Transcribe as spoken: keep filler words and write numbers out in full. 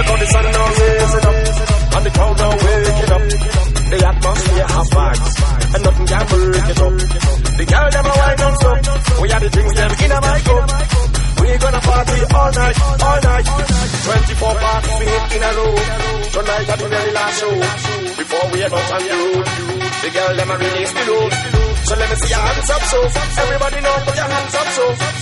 Look how the sun now raising up, and the crowd now waking up. The atmosphere has vibes, and nothing can break it up. The girl them a wine on so, we are the drinks them in a my cup. We gonna party all night, all night. Twenty-four parties we hit in a row. Tonight at the very last show. Before we head out on the road, the girl them a release the load. So let me see your hands up so. Everybody know put your hands up so.